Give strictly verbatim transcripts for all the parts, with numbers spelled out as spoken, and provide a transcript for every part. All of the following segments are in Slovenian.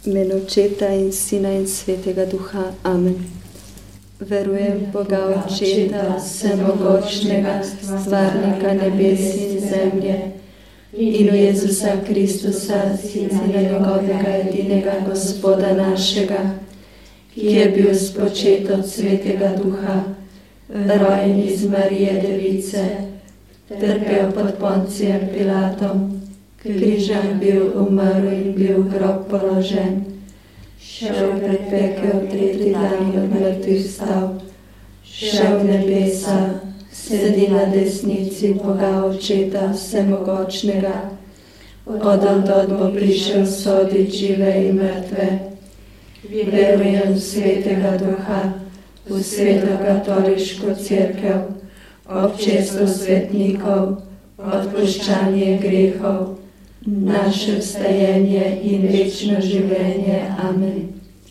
V imenu Očeta in Sina in Svetega Duha. Amen. Verujem v Boga Očeta, vsemogočnega, stvarnika nebes in zemlje, in v Jezusa Kristusa, Sina njegovega edinega Gospoda našega, ki je bil spočet od Svetega Duha, rojen iz Marije Device, trpel pod Poncijem Pilatom, križem bil, umrl in bil v grob položen, šel pred pekel, tretji dan od mrtvih vstal, šel v nebesa, sedi na desnici Boga Očeta vsemogočnega, odtod bo prišel sodit žive in mrtve. Verujem v Svetega Duha, v Sveto katoliško cerkev, občestvo svetnikov, odpuščanje grehov, naše vstajenje in večno življenje. Amen.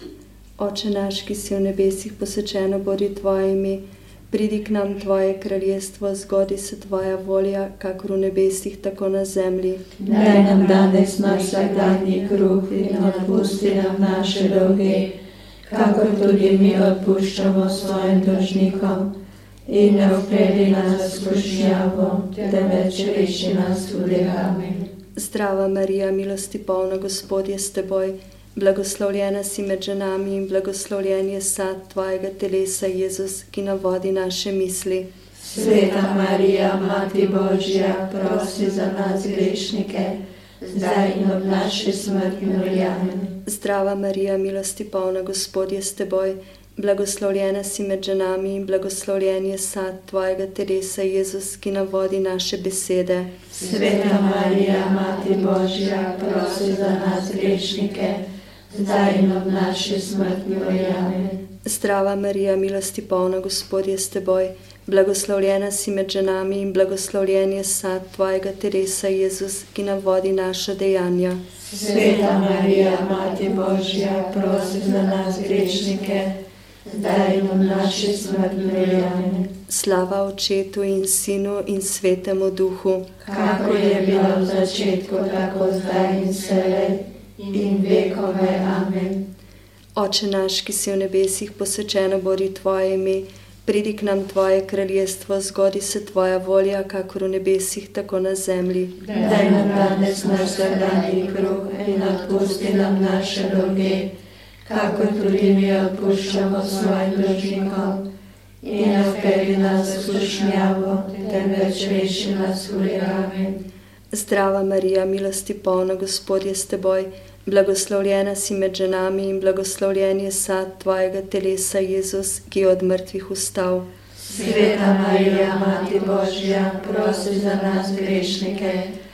Oče naš, ki si v nebesih, posvečeno bodi tvoje ime, pridi k nam tvoje kraljestvo, zgodi se tvoja volja, kakor v nebesih, tako na zemlji. Daj nam danes naš vsakdanji kruh in odpusti nam naše dolge, kakor tudi mi odpuščamo svojim dolžnikom. In ne vpelji nas v skušnjavo, temveč reši nas hudega. Amen. Zdrava Marija, milosti polna, Gospod je s teboj, blagoslovljena si med ženami in blagoslovljen je sad tvojega telesa, Jezus, ki navodi naše misli. Sveta Marija, Mati Božja, prosi za nas grešnike, zdaj in ob naši smrti. Amen. Zdrava Marija, milosti polna, Gospod je s teboj, blagoslovljena si med ženami in blagoslovljen je sad tvojega telesa, Jezus, ki navodi naše besede. Sveta Marija, Mati Božja, prosi za nas grešnike, zdaj in ob naši smrti. Amen. Zdrava Marija, milosti polna, Gospod je s teboj, blagoslovljena si med ženami in blagoslovljen je sad tvojega telesa, Jezus, ki navodi naša dejanja. Sveta Marija, Mati Božja, prosi za nas grešnike, zdaj in ob naši smrti. Amen. Slava Očetu in Sinu in Svetemu Duhu, kako je bilo v začetku, tako zdaj in vselej in vekove. Amen. Oče naš, ki si v nebesih, posvečeno bodi tvoje ime, pridi k nam tvoje kraljestvo, zgodi se tvoja volja, kakor v nebesih, tako na zemlji. Daj nam danes naš vsakdanji kruh in odpusti nam naše dolge, kakor tudi mi odpuščamo svojim dolžnikom. In ne vpelji nas v skušnjavo, temveč reši nas hudega. Amen. Zdrava Marija, milosti polna, Gospod je s teboj, blagoslovljena si med ženami in blagoslovljen je sad tvojega telesa, Jezus, ki je od mrtvih vstal. Sveta Marija, Mati Božja, prosi za nas grešnike,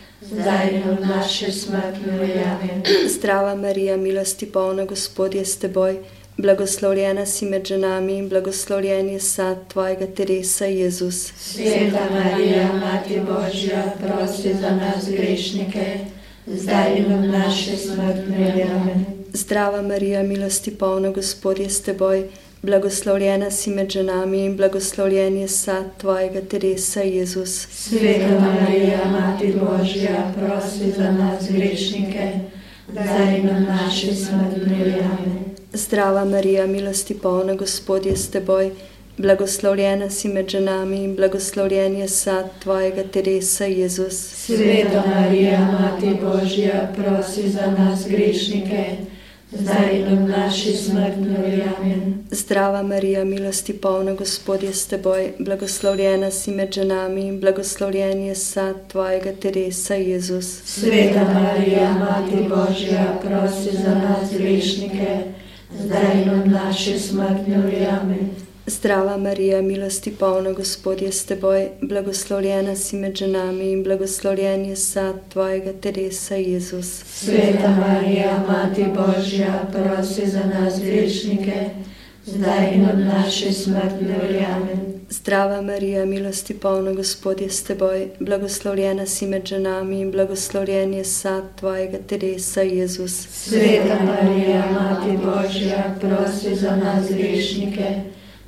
zdaj in ob naši smrti. Amen. Zdrava Marija, milosti polna, Gospod je s teboj, blagoslovljena si med ženami in blagoslovljen je sad tvojega telesa, Jezus. Sveta Marija, Mati Božja, prosi za nas grešnike, zdaj in ob naši smrti. Amen. Zdrava Marija, milosti polna, Gospod je s teboj, blagoslovljena si med ženami in blagoslovljen je sad tvojega telesa, Jezus. Sveta Marija, Mati Božja, prosi za nas grešnike, zdaj in ob naši smrti. Amen. Zdrava Marija, milosti polna, Gospod je s teboj, blagoslovljena si med ženami in blagoslovljen je sad tvojega telesa, Jezus. Sveta Marija, Mati Božja, prosi za nas grešnike, zdaj in ob naši smrti. Amen. Zdrava Marija, milosti polna, Gospod je s teboj, blagoslovljena si med ženami in blagoslovljen je sad tvojega telesa, Jezus. Sveta Marija, Mati Božja, prosi za nas grešnike, zdaj in ob naši smrti. Amen. Zdrava Marija, milosti polna, Gospod je s teboj, blagoslovljena si med ženami in blagoslovljen je sad tvojega telesa, Jezus. Sveta Marija, Mati Božja, prosi za nas grešnike, zdaj in ob naši smrti. Amen. Zdrava Marija, milosti polna, Gospod je s teboj, blagoslovljena si med ženami in blagoslovljen je sad tvojega telesa, Jezus. Sveta Marija, Mati Božja, prosi za nas grešnike,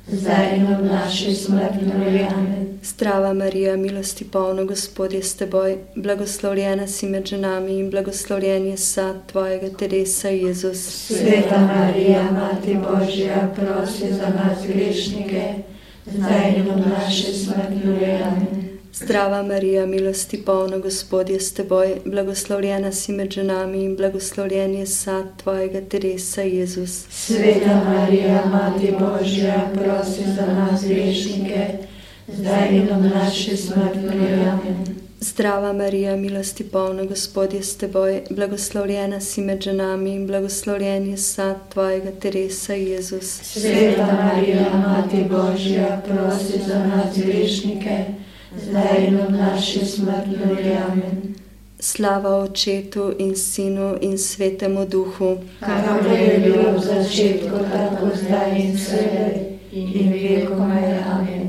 zdaj in ob naši smrtni uri. Amen. Zdrava Marija, milosti polna, Gospod je s teboj, blagoslovljena si med ženami in blagoslovljen je sad tvojega telesa, Jezus. Sveta Marija, Mati Božja, prosi za nas grešnike, zdaj in ob naši smrtni uri. Amen. Zdrava Marija, milosti polna, Gospod je s teboj, blagoslovljena si med ženami in blagoslovljen je sad tvojega telesa, Jezus. Sveta Marija, Mati Božja, prosi za nas grešnike, zdaj in ob naši smrtni uri. Amen. Zdrava Marija, milosti polna, Gospod je s teboj, blagoslovljena si med ženami in blagoslovljen je sad tvojega telesa, Jezus. Sveta Marija, Mati Božja, prosi za nas grešnike, zdaj in ob naši smrtni uri. Amen. Slava Očetu in Sinu in Svetemu Duhu, kakor je bilo v začetku, tako zdaj in vselej in vekomaj. Amen.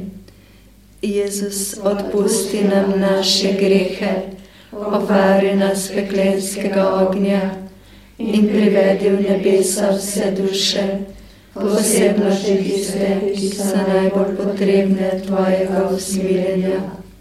Jezus, odpusti nam naše grehe, obvari nas peklenskega ognja in privedi v nebesa vse duše, posebno tiste, ki so najbolj potrebne tvojega usmiljenja.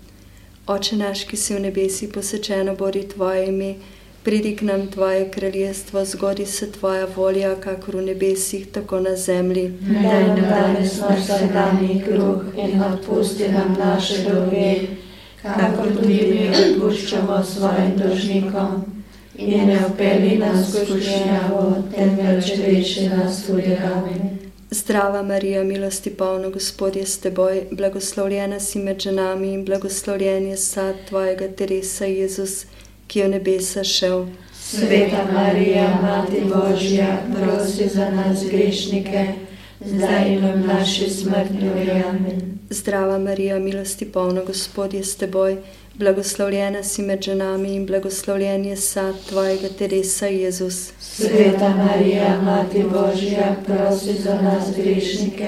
Oče naš, ki si v nebesi, posvečeno bodi tvoje ime, pridi k nam tvoje kraljestvo, zgodi se tvoja volja, kakor v nebesih, tako na zemlji. Daj nam danes naš vsakdanji kruh in odpusti nam naše dolge, kakor tudi mi odpuščamo svojim dolžnikom. In ne vpelji nas v skušnjavo, temveč reši nas hudega. Amen. Zdrava Marija, milosti polna, Gospod je s teboj, blagoslovljena si med ženami in blagoslovljen je sad tvojega telesa, Jezus, ki je v nebesa šel. Sveta Marija, Mati Božja, prosi za nas grešnike, zdaj in ob naši smrtni uri. Amen. Zdrava Marija, milosti polna, Gospod je s teboj, blagoslovljena si med ženami in blagoslovljen je sad tvojega telesa, Jezus. Sveta Marija, Mati Božja, prosi za nas grešnike,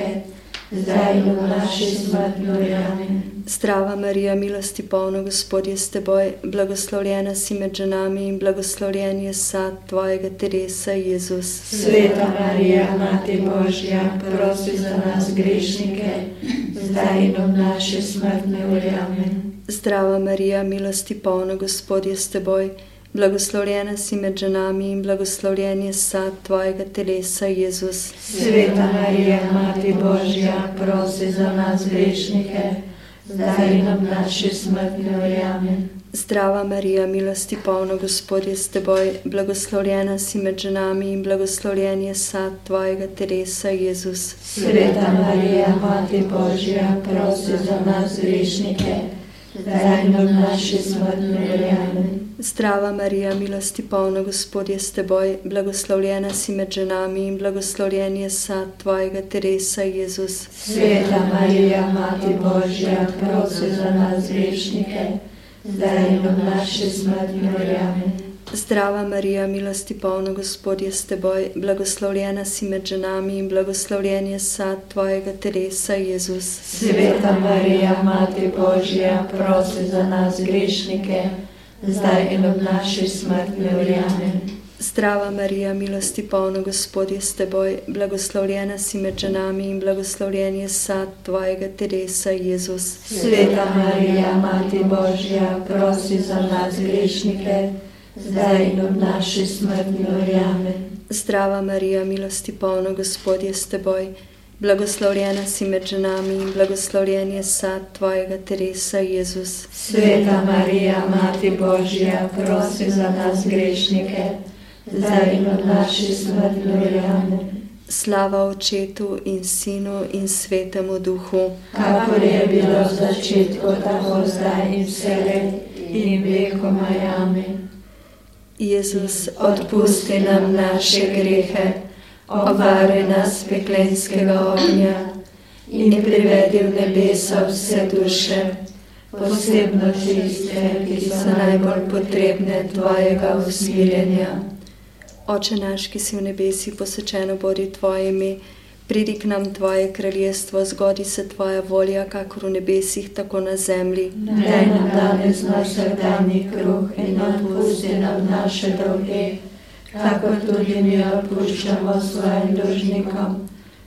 zdaj in ob naši smrtni uri. Amen. Zdrava Marija, milosti polna, Gospod je s teboj, blagoslovljena si med ženami in blagoslovljen je sad tvojega telesa, Jezus. Sveta Marija, Mati Božja, prosi za nas grešnike, zdaj in ob naši smrtni uri. Amen. Zdrava Marija, milosti polna, Gospod je s teboj, blagoslovljena si med ženami in blagoslovljen je sad tvojega telesa, Jezus. Sveta Marija, Mati Božja, prosi za nas grešnike, zdaj in ob naši smrtni uri. Amen. Zdrava Marija, milosti polna, Gospod je s teboj, blagoslovljena si med ženami in blagoslovljen je sad tvojega telesa, Jezus. Sveta Marija, Mati Božja, prosi za nas grešnike, zdaj in ob naši smrtni uri. Amen. Zdrava Marija, milosti polna, Gospod je s teboj, blagoslovljena si med ženami in blagoslovljen je sad tvojega telesa, Jezus. Sveta Marija, Mati Božja, prosi za nas grešnike, zdaj in ob naši smrtni uri. Amen. Zdrava Marija, milosti polna, Gospod je s teboj, blagoslovljena si med ženami in blagoslovljen je sad tvojega telesa, Jezus. Sveta Marija, Mati Božja, prosi za nas grešnike, zdaj in ob naši smrtni uri. Amen. Zdrava Marija, milosti polna, Gospod je s teboj, blagoslovljena si med ženami in blagoslovljen je sad tvojega telesa, Jezus. Sveta Marija, Mati Božja, prosi za nas grešnike, zdaj in ob naši smrtni uri. Amen. Zdrava Marija, milosti polna, Gospod je s teboj, blagoslovljena si med ženami in blagoslovljen je sad tvojega telesa, Jezus. Sveta Marija, Mati Božja, prosi za nas grešnike, zdaj in ob naši smrtni uri. Amen. Slava Očetu in Sinu in Svetemu Duhu, kakor je bilo v začetku, tako zdaj in vselej in vekomaj. Amen. Jezus, odpusti nam naše grehe, obvari nas peklenskega ognja in privedi v nebesa vse duše, posebno tiste, ki so najbolj potrebne tvojega usmiljenja. Oče naš, ki si v nebesi, posvečeno bodi tvoje ime, pridi k nam tvoje kraljestvo, zgodi se tvoja volja, kakor v nebesih, tako na zemlji. Daj nam danes naš vsakdanji kruh in odpusti nam naše dolge, kakor tudi mi odpuščamo svojim dolžnikom.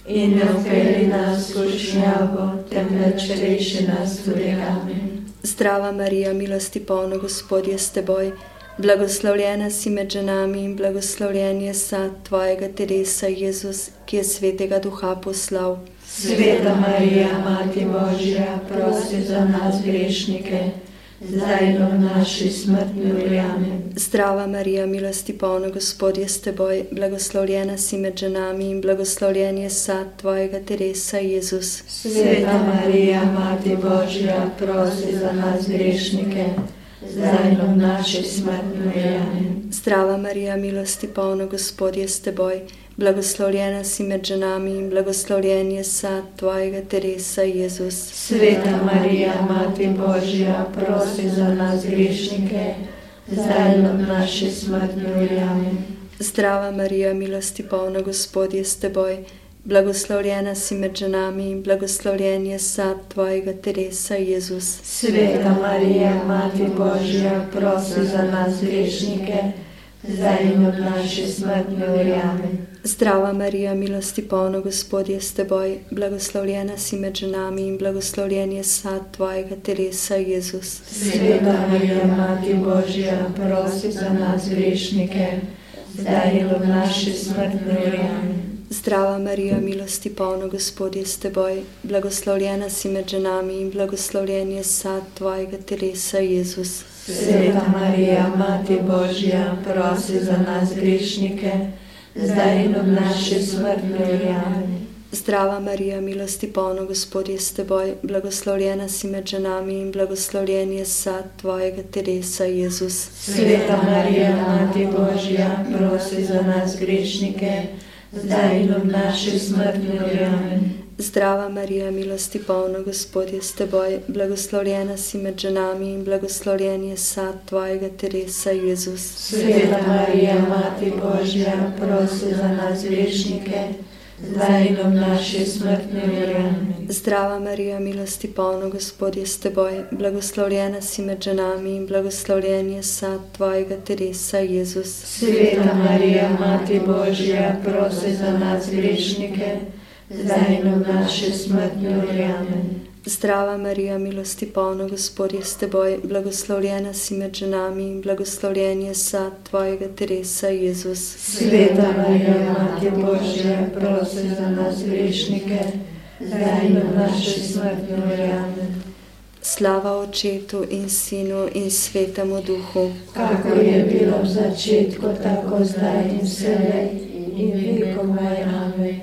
in ne vpelji nas v skušnjavo, temveč reši nas hudega. Zdrava Marija, milosti polna, Gospod je s teboj, blagoslovljena si med ženami in blagoslovljen je sad tvojega telesa, Jezus, ki je svetega duha poslal. Sveta Marija, Mati Božja, prosi za nas grešnike, zdaj in v naši smrtni uri. Amen. Zdrava Marija, milosti polna, Gospod je s teboj, blagoslovljena si med ženami in blagoslovljen je sad tvojega telesa, Jezus. Sveta Marija, Mati Božja, prosi za nas grešnike, zdaj in v naši smrtni uri. Amen. Zdrava Marija, milosti polna, Gospod je s teboj, blagoslovljena si med ženami in blagoslovljen je sad tvojega telesa, Jezus. Sveta Marija, Mati Božja, prosi za nas grešnike, zdaj in v naši smrtni uri. Amen. Zdrava Marija, milosti polna, Gospod je s teboj, blagoslovljena si med ženami in blagoslovljen je sad tvojega telesa, Jezus. Sveta Marija, Mati Božja, prosi za nas grešnike, zdaj in v naši smrtni uri. Amen. Zdrava Marija, milosti polna, Gospod je s teboj, blagoslovljena si med ženami in blagoslovljen je sad tvojega telesa, Jezus. Sveta Marija, Mati Božja, prosi za nas grešnike, zdaj in v naši smrtni uri. Amen. Zdrava Marija, milosti polna, Gospod je s teboj, blagoslovljena si med ženami in blagoslovljen je sad tvojega telesa, Jezus. Sveta Marija, Mati Božja, prosi za nas grešnike, zdaj in v naši smrtni uri. Amen. Zdrava Marija, milosti polna, Gospod je s teboj, blagoslovljena si med ženami in blagoslovljen je sad tvojega telesa, Jezus. Sveta Marija, Mati Božja, prosi za nas grešnike, zdaj in v naši smrtni uri. Amen. Zdrava Marija, milosti polna, Gospod je s teboj, blagoslovljena si med ženami in blagoslovljen je sad tvojega telesa, Jezus. Sveta Marija, Mati Božja, prosi za nas grešnike, zdaj in v naši smrtni uri. Amen. Zdrava Marija, milosti polna, Gospod je s teboj, blagoslovljena si med ženami in blagoslovljen je sad tvojega telesa, Jezus. Sveta Marija, Mati Božja, prosi za nas grešnike, zdaj in v naši smrtni uri. Amen. Zdrava Marija, milosti polna, Gospod je s teboj, blagoslovljena si med ženami in blagoslovljen je sad tvojega telesa, Jezus. Sveta Marija, Mati Božja, prosi za nas grešnike, zdaj in v naši smrtni uri. Amen. Slava Očetu in Sinu in Svetemu Duhu, kakor je bilo v začetku, tako zdaj in vselej in vekomaj. Amen.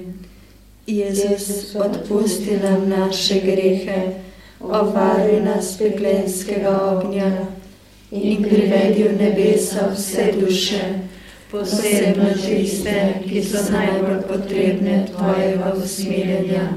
Jezus, odpusti nam naše grehe, obvaruj nas peklenskega ognja in privedi v nebesa vse duše, posebno tiste, ki so najbolj potrebne tvojega usmiljenja.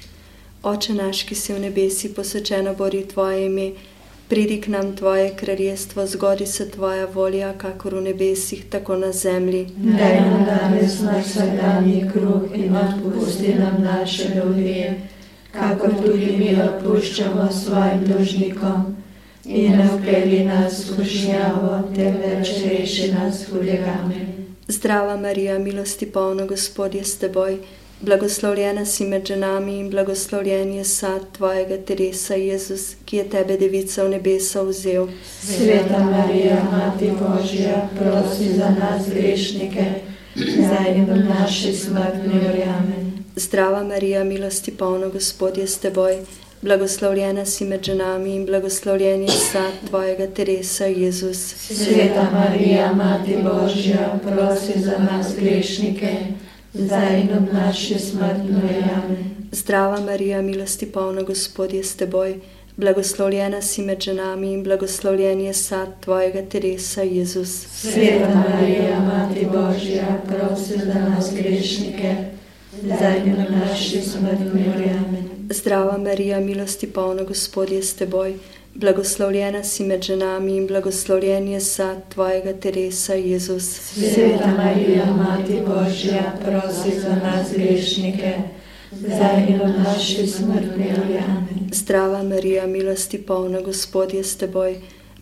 Oče naš, ki si v nebesi, posvečeno bodi tvoje ime, pridi k nam tvoje kraljestvo, zgodi se tvoja volja, kakor v nebesih, tako na zemlji. Daj nam danes naš vsakdanji kruh in odpusti nam naše dolge, kakor tudi mi odpuščamo svojim dolžnikom. In ne vpelji nas v skušnjavo, temveč reši nas hudega. Zdrava Marija, milosti polna, Gospod je s teboj, blagoslovljena si med ženami in blagoslovljen je sad tvojega telesa, Jezus, ki je tebe, devica, v nebesa vzel. Sveta Marija, Mati Božja, prosi za nas grešnike, zdaj in v naši smrtni uri. Amen. Zdrava Marija, milosti polna, Gospod je s teboj, blagoslovljena si med ženami in blagoslovljen je sad tvojega telesa, Jezus. Sveta Marija, Mati Božja, prosi za nas grešnike, zdaj in v naši smrtni uri. Amen. Zdrava Marija, milosti polna, Gospod je s teboj, blagoslovljena si med ženami in blagoslovljen je sad tvojega telesa, Jezus. Sveta Marija, Mati Božja, prosi za nas grešnike, zdaj in v naši smrtni uri. Amen. Zdrava Marija, milosti polna, Gospod je s teboj, blagoslovljena si med ženami in blagoslovljen je sad tvojega telesa, Jezus. Sveta Marija, Mati Božja, prosi za nas grešnike, zdaj in v naši smrtni uri. Amen. Zdrava Marija, milosti polna, Gospod je s teboj,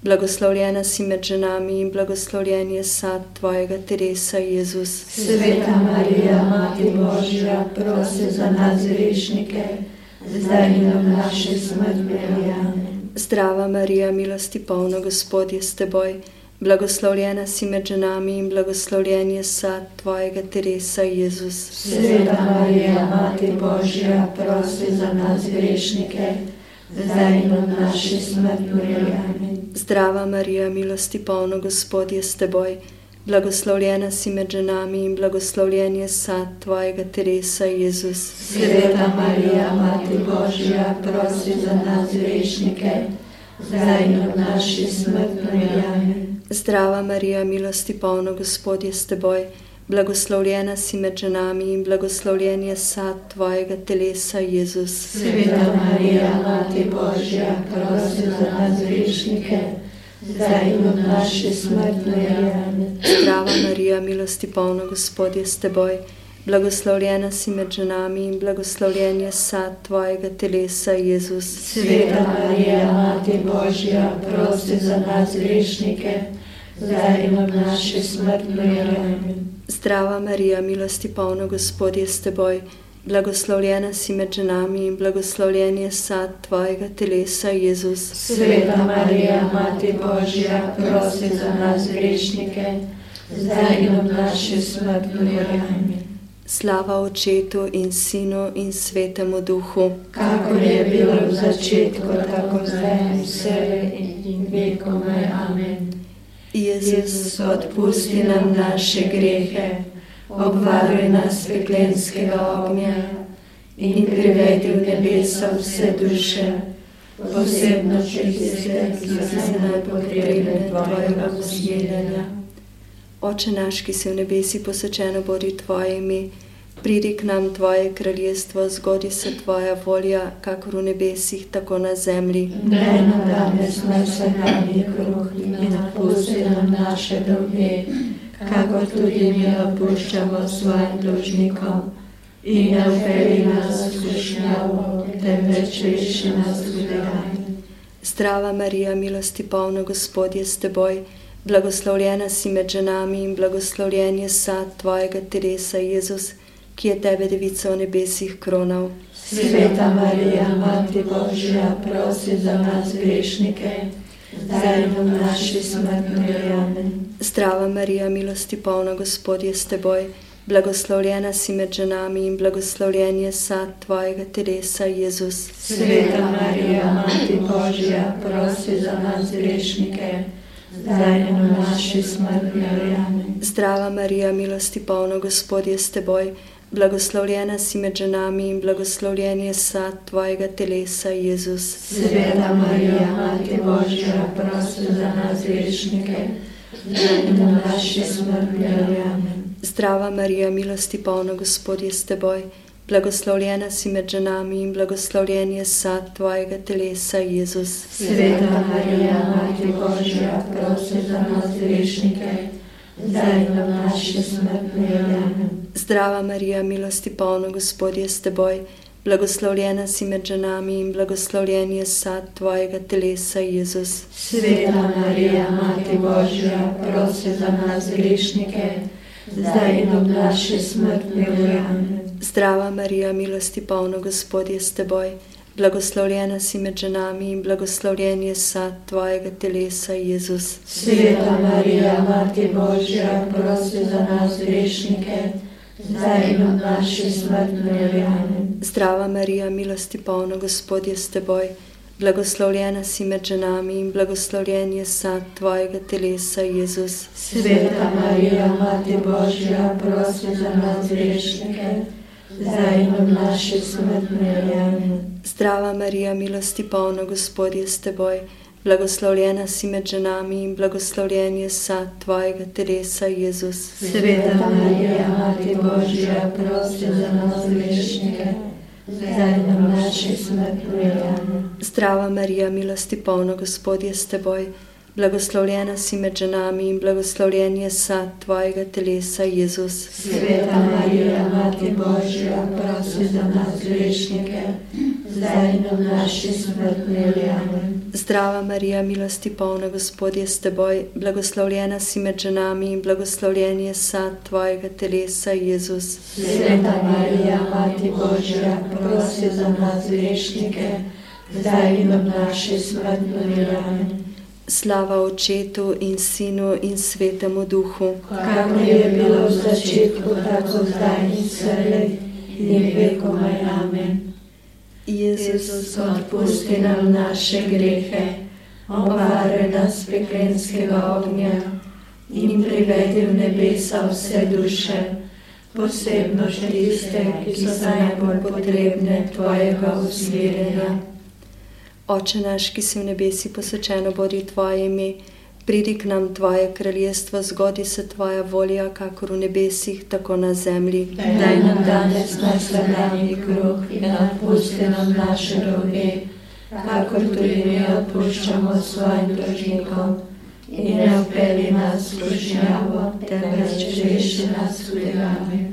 blagoslovljena si med ženami in blagoslovljen je sad tvojega telesa, Jezus. Sveta Marija, Mati Božja, prosi za nas grešnike, zdaj in v naši smrtni uri. Amen. Zdrava Marija, milosti polna, Gospod je s teboj, blagoslovljena si med ženami in blagoslovljen je sad tvojega telesa, Jezus. Sveta Marija, Mati Božja, prosi za nas grešnike, zdaj in v naši smrtni uri. Amen. Zdrava Marija, milosti polna, Gospod je s teboj, blagoslovljena si med ženami in blagoslovljen je sad tvojega telesa, Jezus. Sveta Marija, Mati Božja, prosi za nas grešnike, zdaj in v naši smrtni uri. Amen. Zdrava Marija, milosti polna, Gospod je s teboj, blagoslovljena si med ženami in blagoslovljen je sad tvojega telesa, Jezus. Sveta Marija, Mati Božja, prosi za nas grešnike, zdaj in v naši smrtni uri. Amen. Zdrava Marija, milosti polna, Gospod je s teboj, blagoslovljena si med ženami in blagoslovljen je sad tvojega telesa, Jezus. Sveta Marija, Mati Božja, prosi za nas grešnike, zdaj in v naši smrtni uri. Amen. Zdrava Marija, milosti polna, Gospod je s teboj, blagoslovljena si med ženami in blagoslovljen je sad tvojega telesa, Jezus. Sveta Marija, Mati Božja, prosi za nas grešnike, zdaj in v naši smrtni uri. Amen. Slava Očetu in Sinu in Svetemu Duhu, kakor je bilo v začetku, tako zdaj in vselej in vekomaj. Amen. Jezus, odpusti nam naše grehe, obvaruj nas peklenskega ognja in privedi v nebesa vse duše, posebno tiste, ki so najpotrebne tvojega usmiljenja. Oče naš, ki si v nebesi, posvečeno bodi tvoje ime, pridi k nam tvoje kraljestvo, zgodi se tvoja volja, kakor v nebesih, tako na zemlji. Daj nam danes naš vsakdanji kruh in odpusti nam naše dolge, kakor tudi mi odpuščamo svojim dolžnikom. In ne vpelji nas v skušnjavo, temveč reši nas zlega. Zdrava Marija, milosti polna, Gospod je s teboj, blagoslovljena si med ženami in blagoslovljen je sad tvojega telesa, Jezus, ki je tebe, devico, v nebesih kronal. Sveta Marija, Mati Božja, prosi za nas grešnike, zdaj in v naši smrtni uri. Amen. Zdrava Marija, milosti polna, Gospod je s teboj, blagoslovljena si med ženami in blagoslovljen je sad tvojega telesa, Jezus. Sveta Marija, Mati Božja, prosi za nas grešnike, zdaj in v naši smrtni uri. Amen. Zdrava Marija, milosti polna, Gospod je s teboj, blagoslovljena si med ženami in blagoslovljen je sad tvojega telesa, Jezus. Sveta Marija, Mati Božja, prosi za nas grešnike, zdaj in v naši smrtni uri. Amen. Zdrava Marija, milosti polna, Gospod je s teboj, blagoslovljena si med ženami in blagoslovljen je sad tvojega telesa, Jezus. Sveta Marija, Mati Božja, prosi za nas grešnike, zdaj in v naši smrtni uri. Amen. Zdrava Marija, milosti polna, Gospod je s teboj, blagoslovljena si med ženami in blagoslovljen je sad tvojega telesa, Jezus. Sveta Marija, Mati Božja, prosi za nas grešnike, zdaj in v naši smrtni uri. Amen. Zdrava Marija, milosti polna, Gospod je s teboj, blagoslovljena si med ženami in blagoslovljen je sad tvojega telesa, Jezus. Sveta Marija, Mati Božja, prosi za nas grešnike, zdaj in v naši smrtni uri. Amen. Zdrava Marija, milosti polna, Gospod je s teboj, blagoslovljena si med ženami in blagoslovljen je sad tvojega telesa, Jezus. Sveta Marija, Mati Božja, prosi za nas grešnike, zdaj in v naši smrtni uri. Amen. Zdrava Marija, milosti polna, Gospod je s teboj, blagoslovljena si med ženami in blagoslovljen je sad tvojega telesa, Jezus. Sveta Marija, Mati Božja, prosi za nas grešnike, zdaj in v naši smrtni uri. Amen. Zdrava Marija, milosti polna, Gospod je s teboj, blagoslovljena si med ženami in blagoslovljen je sad tvojega telesa, Jezus. Sveta Marija, Mati Božja, prosi za nas grešnike, zdaj in v naši smrtni uri. Amen. Zdrava Marija, milosti polna, Gospod je s teboj, blagoslovljena si med ženami in blagoslovljen je sad tvojega telesa, Jezus. Sveta Marija, Mati Božja, prosi za nas grešnike, zdaj in ob naši smrtni uri. Slava Očetu in Sinu in Svetemu Duhu, kakor je bilo v začetku, tako zdaj in vselej in vekomaj. Amen. Jezus, odpusti nam naše grehe, obvaruj nas peklenskega ognja in privedi v nebesa vse duše, posebno tiste, ki so najbolj potrebne tvojega usmerjanja. Oče naš, ki si v nebesi, posvečeno bodi tvoje ime, pridi k nam tvoje kraljestvo, zgodi se tvoja volja, kakor v nebesih, tako na zemlji. Daj nam danes naš vsakdanji kruh in odpusti nam naše dolge, kakor tudi mi odpuščamo svojim dolžnikom. In ne vpelji nas v skušnjavo, temveč reši nas hudega.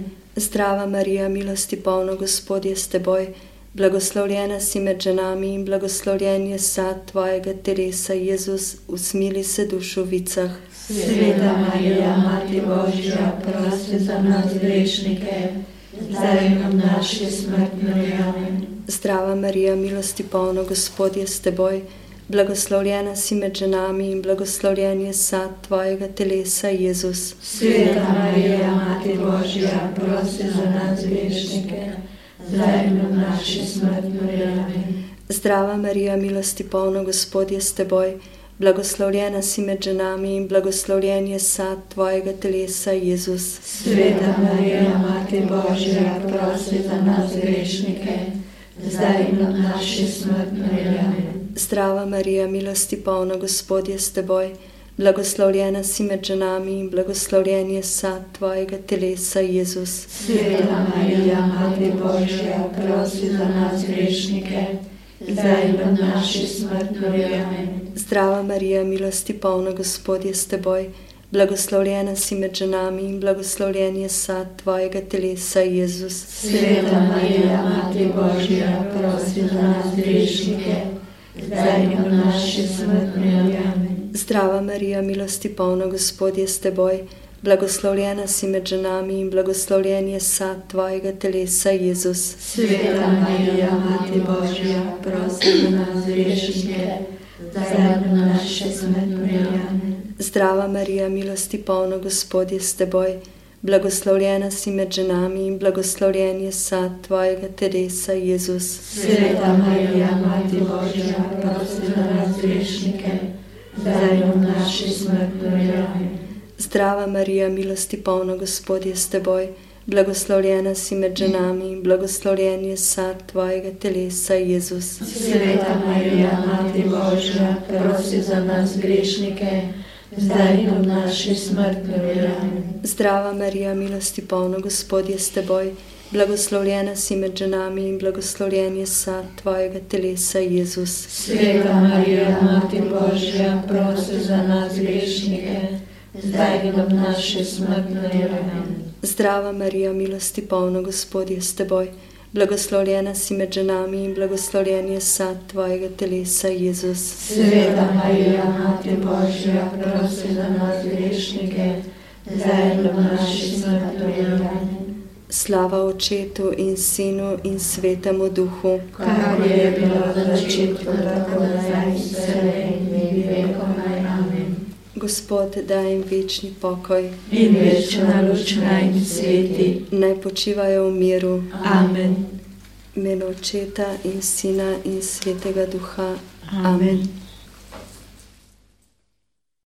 Zdrava Marija, milosti polna, Gospod je s teboj, blagoslovljena si med ženami in blagoslovljen je sad tvojega telesa, Jezus. Usmili se dušo v vicah. Sveta Marija, Mati Božja, prosi za nas grešnike, zdaj in ob naši smrtni uri. Amen. Zdrava Marija, milosti polna, Gospod je s teboj, blagoslovljena si med ženami in blagoslovljen je sad tvojega telesa, Jezus. Sveta Marija, Mati Božja, prosi za nas grešnike, zdaj in ob naši smrtni uri. Amen. Zdrava Marija, milosti polna, Gospod je s teboj, blagoslovljena si med ženami in blagoslovljen je sad tvojega telesa, Jezus. Sveta Marija, Mati Božja, prosi za nas grešnike, zdaj in ob naši smrtni uri. Amen. Zdrava Marija, milosti polna, Gospod je s teboj, blagoslovljena si med ženami in blagoslovljen je sad tvojega telesa, Jezus. Sveta Marija, Mati Božja, prosi za nas grešnike, zdaj in ob naši smrtni uri. Amen. Zdrava Marija, milosti polna, Gospod je s teboj, blagoslovljena si med ženami in blagoslovljen je sad tvojega telesa, Jezus. Sveta Marija, Mati Božja, prosi za nas grešnike, zdaj in ob naši smrtni uri. Amen. Zdrava Marija, milosti polna, Gospod je s teboj, blagoslovljena si med ženami in blagoslovljen je sad tvojega telesa, Jezus. Sveta Marija, Mati Božja, prosi za nas grešnike, zdaj in ob naši smrtni uri. Amen. Zdrava Marija, milosti polna, Gospod je s teboj, blagoslovljena si med ženami in blagoslovljen je sad tvojega telesa, Jezus. Sveta Marija, Mati Božja, prosi za nas grešnike, zdaj in ob naši smrtni uri. Amen. Zdrava Marija, milosti polna, Gospod je s teboj, blagoslovljena si med ženami in blagoslovljen je sad tvojega telesa, Jezus. Sveta Marija, Mati Božja, prosi za nas grešnike, zdaj in ob naši smrtni uri. Amen. Zdrava Marija, milosti polna, Gospod je s teboj, blagoslovljena si med ženami in blagoslovljen je sad tvojega telesa, Jezus. Sveta Marija, Mati Božja, prosi za nas grešnike, zdaj in ob naši smrtni uri. Amen. Zdrava Marija, milosti polna, Gospod je s teboj, blagoslovljena si med ženami in blagoslovljen je sad tvojega telesa, Jezus. Sveta Marija, Mati Božja, prosi za nas grešnike, zdaj in ob naši smrtni uri. Amen. Slava Očetu in Sinu in Svetemu Duhu, kakor je bilo v začetku, tako zdaj in vselej in vekomaj. Amen. Gospod, daj jim večni pokoj in večna luč naj jim sveti. Naj počivajo v miru. Amen. V imenu Očeta in Sina in Svetega Duha. Amen.